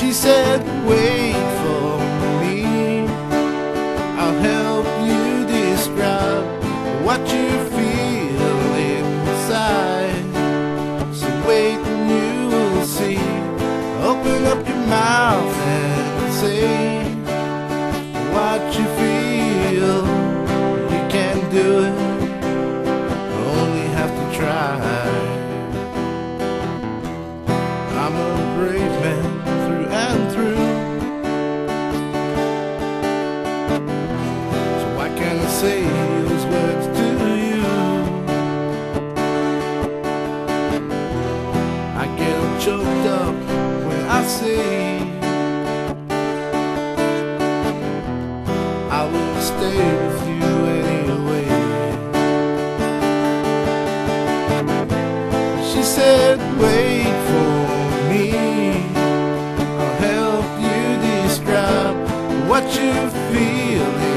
She said, wait for me, I'll help you describe what you feel inside. So wait and you will see. Open up your mouth and say what you feel. You can do it, only have to try. I'm a brave man through and through, so why can't I say those words to you? I get all choked up when I say I will stay with you anyway. She said, wait for me, I'll help you describe what you feel